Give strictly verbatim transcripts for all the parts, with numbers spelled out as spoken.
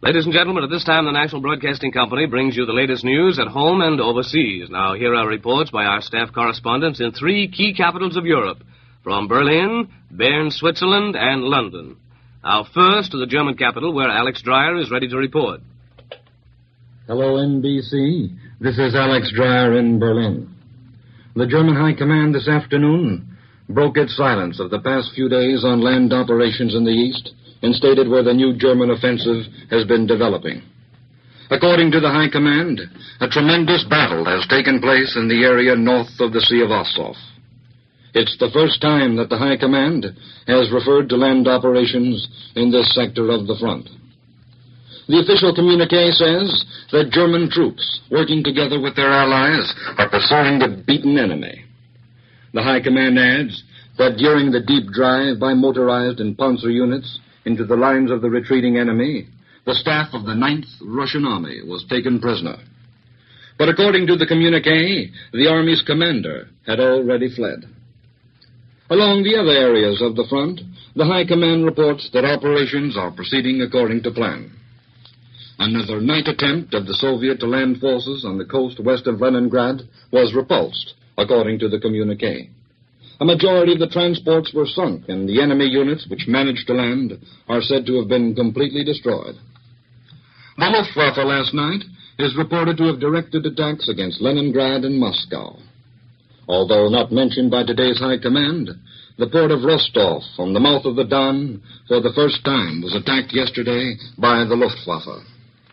Ladies and gentlemen, at this time, the National Broadcasting Company brings you the latest news at home and overseas. Now, here are reports by our staff correspondents in three key capitals of Europe, from Berlin, Bern, Switzerland, and London. Now, first to the German capital, where Alex Dreyer is ready to report. Hello, N B C. This is Alex Dreyer in Berlin. The German High Command this afternoon broke its silence of the past few days on land operations in the East and stated where the new German offensive has been developing. According to the High Command, a tremendous battle has taken place in the area north of the Sea of Azov. It's the first time that the High Command has referred to land operations in this sector of the front. The official communique says that German troops, working together with their allies, are pursuing the beaten enemy. The High Command adds that during the deep drive by motorized and Panzer units into the lines of the retreating enemy, the staff of the ninth Russian Army was taken prisoner. But according to the communique, the Army's commander had already fled. Along the other areas of the front, the High Command reports that operations are proceeding according to plan. Another night attempt of the Soviet land forces on the coast west of Leningrad was repulsed, according to the communique. A majority of the transports were sunk, and the enemy units which managed to land are said to have been completely destroyed. The Luftwaffe last night is reported to have directed attacks against Leningrad and Moscow. Although not mentioned by today's High Command, the port of Rostov on the mouth of the Don for the first time was attacked yesterday by the Luftwaffe.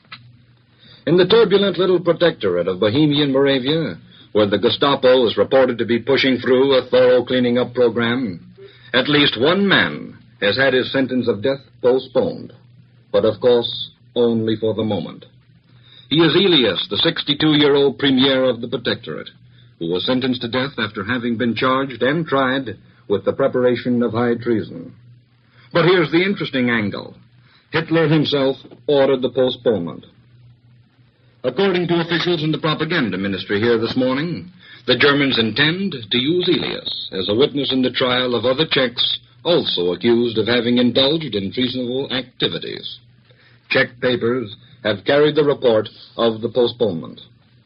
In the turbulent little protectorate of Bohemian Moravia, where the Gestapo is reported to be pushing through a thorough cleaning-up program, at least one man has had his sentence of death postponed, but of course only for the moment. He is Elias, the sixty-two-year-old premier of the protectorate, who was sentenced to death after having been charged and tried with the preparation of high treason. But here's the interesting angle. Hitler himself ordered the postponement. According to officials in the propaganda ministry here this morning, the Germans intend to use Elias as a witness in the trial of other Czechs also accused of having indulged in treasonable activities. Czech papers have carried the report of the postponement.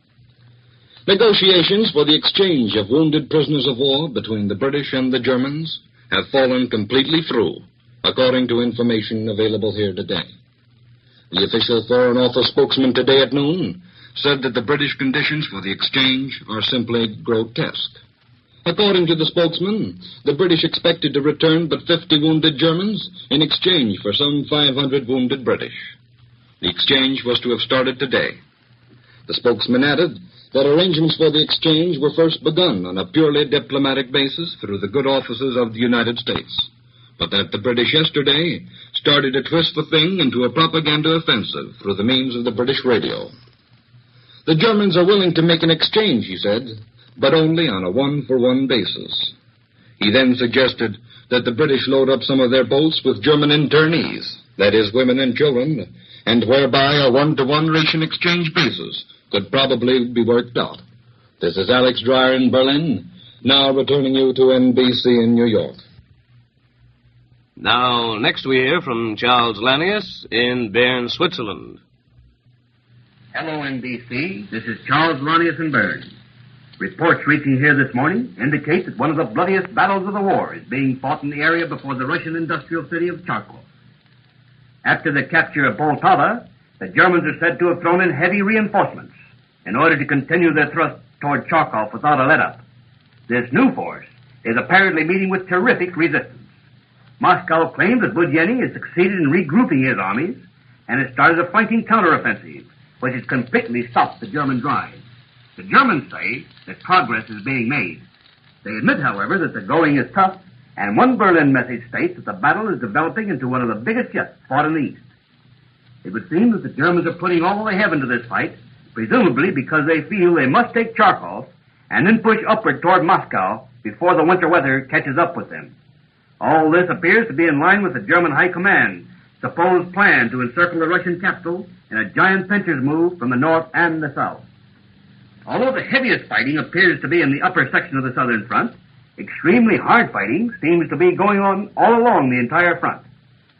Negotiations for the exchange of wounded prisoners of war between the British and the Germans have fallen completely through, according to information available here today. The official Foreign Office spokesman today at noon said that the British conditions for the exchange are simply grotesque. According to the spokesman, the British expected to return but fifty wounded Germans in exchange for some five hundred wounded British. The exchange was to have started today. The spokesman added that arrangements for the exchange were first begun on a purely diplomatic basis through the good offices of the United States, but that the British yesterday started to twist the thing into a propaganda offensive through the means of the British radio. The Germans are willing to make an exchange, he said, but only on a one-for-one basis. He then suggested that the British load up some of their boats with German internees, that is, women and children, and whereby a one-to-one ration exchange basis could probably be worked out. This is Alex Dreyer in Berlin, now returning you to N B C in New York. Now, next we hear from Charles Lanius in Bern, Switzerland. Hello, N B C. This is Charles Lanius in Bern. Reports reaching here this morning indicate that one of the bloodiest battles of the war is being fought in the area before the Russian industrial city of Charkov. After the capture of Poltava, the Germans are said to have thrown in heavy reinforcements in order to continue their thrust toward Charkov without a let-up. This new force is apparently meeting with terrific resistance. Moscow claims that Budyeni has succeeded in regrouping his armies and has started a flanking counteroffensive, which has completely stopped the German drive. The Germans say that progress is being made. They admit, however, that the going is tough, and one Berlin message states that the battle is developing into one of the biggest yet fought in the East. It would seem that the Germans are putting all they have into this fight, presumably because they feel they must take Charkov and then push upward toward Moscow before the winter weather catches up with them. All this appears to be in line with the German High Command's supposed plan to encircle the Russian capital in a giant pincer's move from the north and the south. Although the heaviest fighting appears to be in the upper section of the southern front, extremely hard fighting seems to be going on all along the entire front.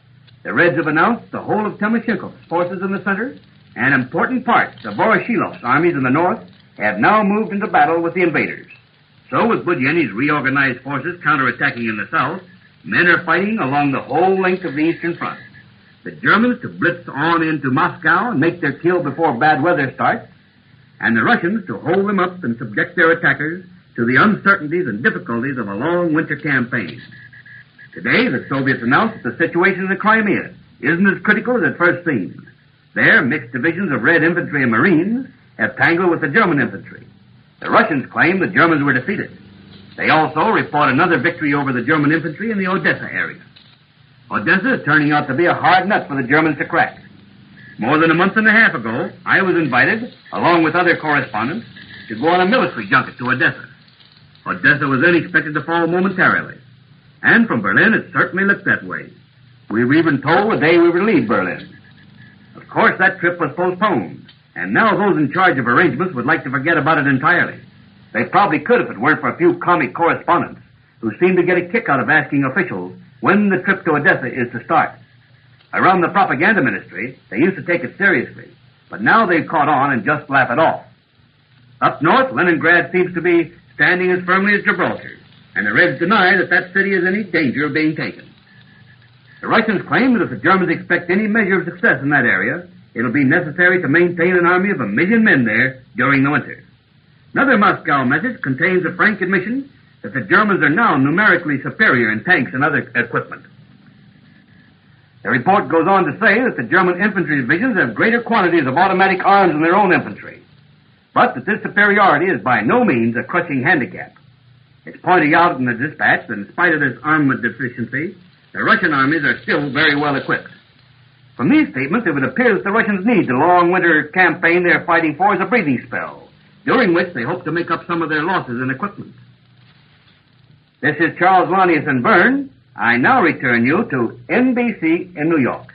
The Reds have announced the whole of Timoshenko's forces in the center and important parts of Voroshilov's armies in the north have now moved into battle with the invaders. So, with Budyeni's reorganized forces counterattacking in the south, men are fighting along the whole length of the eastern front. The Germans to blitz on into Moscow and make their kill before bad weather starts, and the Russians to hold them up and subject their attackers to the uncertainties and difficulties of a long winter campaign. Today, the Soviets announced that the situation in the Crimea isn't as critical as it first seemed. There, mixed divisions of Red infantry and Marines have tangled with the German infantry. The Russians claim the Germans were defeated. They also report another victory over the German infantry in the Odessa area. Odessa is turning out to be a hard nut for the Germans to crack. More than a month and a half ago, I was invited, along with other correspondents, to go on a military junket to Odessa. Odessa was then expected to fall momentarily. And from Berlin, it certainly looked that way. We were even told the day we would leave Berlin. Of course, that trip was postponed, and now those in charge of arrangements would like to forget about it entirely. They probably could if it weren't for a few comic correspondents who seem to get a kick out of asking officials when the trip to Odessa is to start. Around the propaganda ministry, they used to take it seriously, but now they've caught on and just laugh it off. Up north, Leningrad seems to be standing as firmly as Gibraltar, and the Reds deny that that city is in any danger of being taken. The Russians claim that if the Germans expect any measure of success in that area, it'll be necessary to maintain an army of a million men there during the winter. Another Moscow message contains a frank admission that the Germans are now numerically superior in tanks and other equipment. The report goes on to say that the German infantry divisions have greater quantities of automatic arms than their own infantry, but that this superiority is by no means a crushing handicap. It's pointed out in the dispatch that in spite of this armament deficiency, the Russian armies are still very well equipped. From these statements, it would appear that the Russians need the long winter campaign they're fighting for as a breathing spell, during which they hope to make up some of their losses in equipment. This is Charles Lanius in Bern. I now return you to N B C in New York.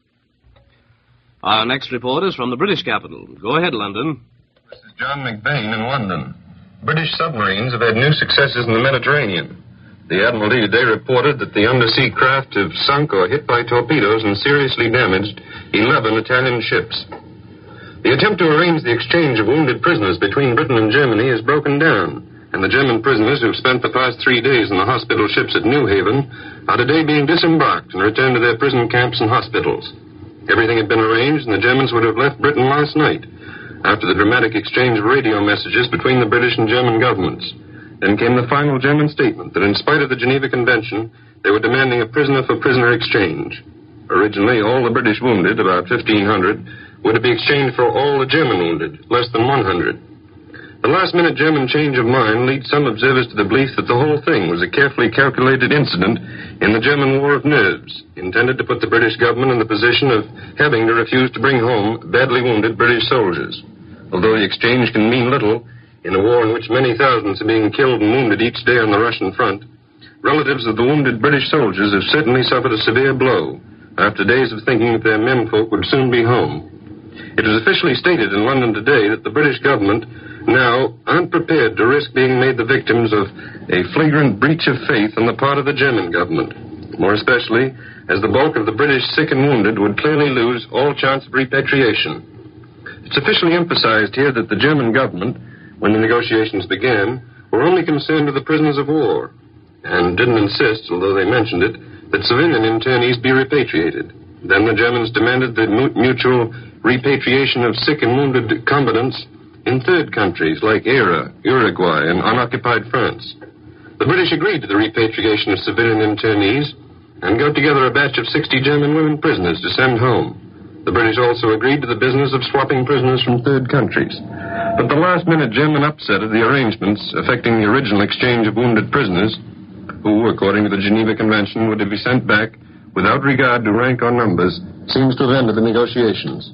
Our next report is from the British capital. Go ahead, London. This is John McBain in London. British submarines have had new successes in the Mediterranean. The Admiralty today reported that the undersea craft have sunk or hit by torpedoes and seriously damaged eleven Italian ships. The attempt to arrange the exchange of wounded prisoners between Britain and Germany has broken down, and the German prisoners who've spent the past three days in the hospital ships at New Haven are today being disembarked and returned to their prison camps and hospitals. Everything had been arranged, and the Germans would have left Britain last night, after the dramatic exchange of radio messages between the British and German governments. Then came the final German statement that in spite of the Geneva Convention, they were demanding a prisoner-for-prisoner exchange. Originally, all the British wounded, about fifteen hundred, were to be exchanged for all the German wounded, less than one hundred. The last-minute German change of mind leads some observers to the belief that the whole thing was a carefully calculated incident in the German war of nerves, intended to put the British government in the position of having to refuse to bring home badly wounded British soldiers. Although the exchange can mean little, in a war in which many thousands are being killed and wounded each day on the Russian front, relatives of the wounded British soldiers have certainly suffered a severe blow after days of thinking that their menfolk would soon be home. It was officially stated in London today that the British government now aren't prepared to risk being made the victims of a flagrant breach of faith on the part of the German government, more especially as the bulk of the British sick and wounded would clearly lose all chance of repatriation. It's officially emphasized here that the German government, when the negotiations began, were only concerned with the prisoners of war, and didn't insist, although they mentioned it, that civilian internees be repatriated. Then the Germans demanded the mutual repatriation of sick and wounded combatants in third countries like Era, Uruguay, and unoccupied France. The British agreed to the repatriation of civilian internees and got together a batch of sixty German women prisoners to send home. The British also agreed to the business of swapping prisoners from third countries. But the last-minute German upset of the arrangements affecting the original exchange of wounded prisoners, who, according to the Geneva Convention, were to be sent back without regard to rank or numbers, seems to have ended the negotiations.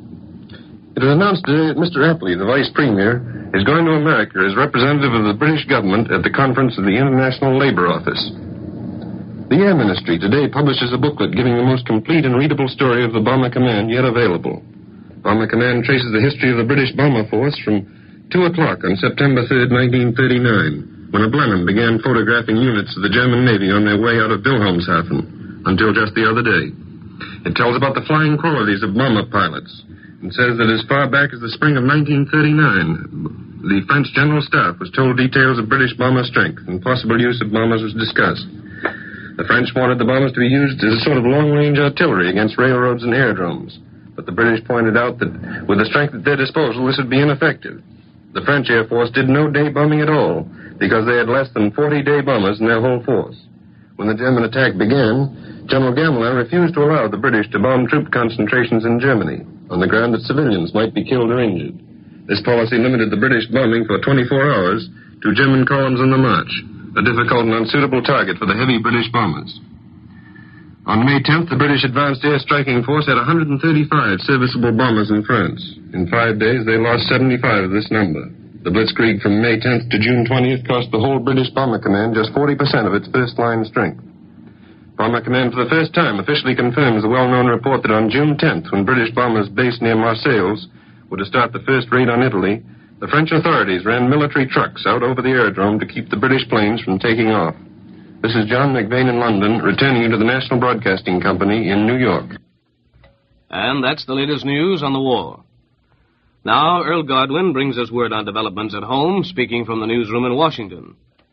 It was announced today that Mister Attlee, the Vice Premier, is going to America as representative of the British government at the conference of the International Labor Office. The Air Ministry today publishes a booklet giving the most complete and readable story of the Bomber Command yet available. Bomber Command traces the history of the British Bomber Force from two o'clock on September third, nineteen thirty-nine, when a Blenheim began photographing units of the German Navy on their way out of Wilhelmshaven, until just the other day. It tells about the flying qualities of bomber pilots and says that as far back as the spring of nineteen thirty-nine, the French General Staff was told details of British bomber strength and possible use of bombers was discussed. The French wanted the bombers to be used as a sort of long-range artillery against railroads and aerodromes, but the British pointed out that with the strength at their disposal, this would be ineffective. The French Air Force did no day bombing at all because they had less than forty day bombers in their whole force. When the German attack began, General Gamelin refused to allow the British to bomb troop concentrations in Germany on the ground that civilians might be killed or injured. This policy limited the British bombing for twenty-four hours to German columns on the march, a difficult and unsuitable target for the heavy British bombers. On May tenth, the British advanced air striking force had one hundred thirty-five serviceable bombers in France. In five days, they lost seventy-five of this number. The Blitzkrieg from May tenth to June twentieth cost the whole British Bomber Command just forty percent of its first-line strength. Bomber Command for the first time officially confirms the well-known report that on June tenth, when British bombers based near Marseilles were to start the first raid on Italy, the French authorities ran military trucks out over the aerodrome to keep the British planes from taking off. This is John McVane in London, returning you to the National Broadcasting Company in New York. And that's the latest news on the war. Now, Earl Godwin brings us word on developments at home, speaking from the newsroom in Washington.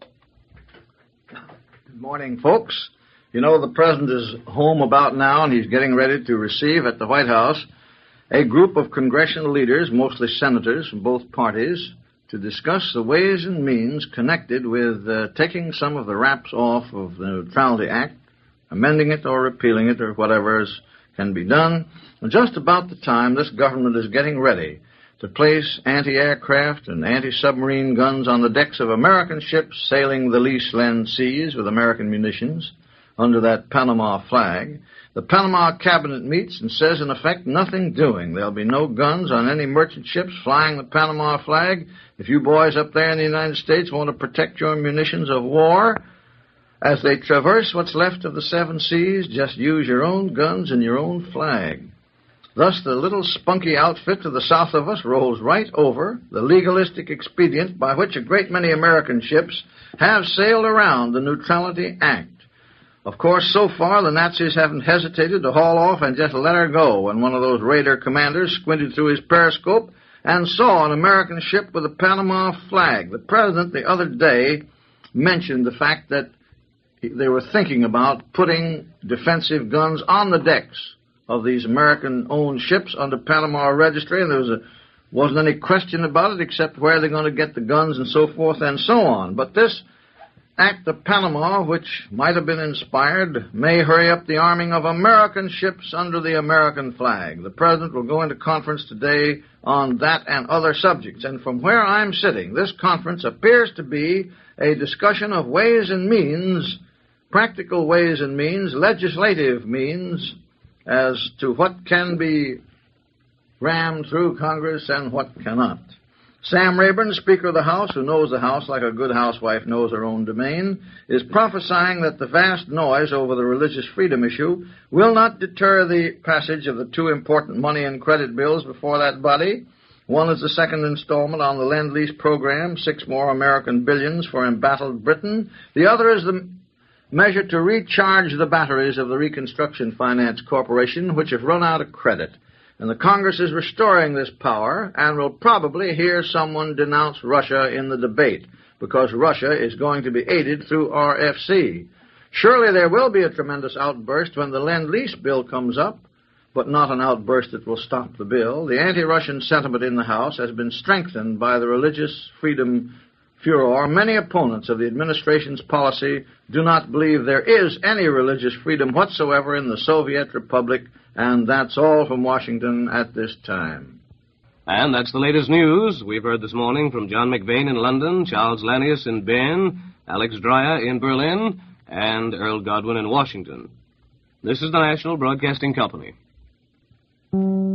Good morning, folks. You know, the President is home about now, and he's getting ready to receive at the White House a group of congressional leaders, mostly senators from both parties, to discuss the ways and means connected with uh, taking some of the wraps off of the Neutrality Act, amending it or repealing it or whatever is, can be done. And just about the time this government is getting ready to place anti-aircraft and anti-submarine guns on the decks of American ships sailing the lease-land seas with American munitions under that Panama flag, the Panama cabinet meets and says, in effect, nothing doing. There'll be no guns on any merchant ships flying the Panama flag. If you boys up there in the United States want to protect your munitions of war, as they traverse what's left of the seven seas, just use your own guns and your own flag. Thus, the little spunky outfit to the south of us rolls right over the legalistic expedient by which a great many American ships have sailed around the Neutrality Act. Of course, so far, the Nazis haven't hesitated to haul off and just let her go when one of those raider commanders squinted through his periscope and saw an American ship with a Panama flag. The President the other day mentioned the fact that they were thinking about putting defensive guns on the decks of these American-owned ships under Panama registry, and there was a, wasn't any question about it except where they're going to get the guns and so forth and so on. But this Act of Panama, which might have been inspired, may hurry up the arming of American ships under the American flag. The President will go into conference today on that and other subjects. And from where I'm sitting, this conference appears to be a discussion of ways and means, practical ways and means, legislative means, as to what can be rammed through Congress and what cannot. Sam Rayburn, Speaker of the House, who knows the House like a good housewife knows her own domain, is prophesying that the vast noise over the religious freedom issue will not deter the passage of the two important money and credit bills before that body. One is the second installment on the Lend-Lease program, six more American billions for embattled Britain. The other is the measure to recharge the batteries of the Reconstruction Finance Corporation, which have run out of credit. And the Congress is restoring this power and will probably hear someone denounce Russia in the debate, because Russia is going to be aided through R F C. Surely there will be a tremendous outburst when the Lend-Lease bill comes up, but not an outburst that will stop the bill. The anti-Russian sentiment in the House has been strengthened by the religious freedom furor. Many opponents of the administration's policy do not believe there is any religious freedom whatsoever in the Soviet Republic. And that's all from Washington at this time. And that's the latest news we've heard this morning from John McVane in London, Charles Lanius in Bern, Alex Dreyer in Berlin, and Earl Godwin in Washington. This is the National Broadcasting Company.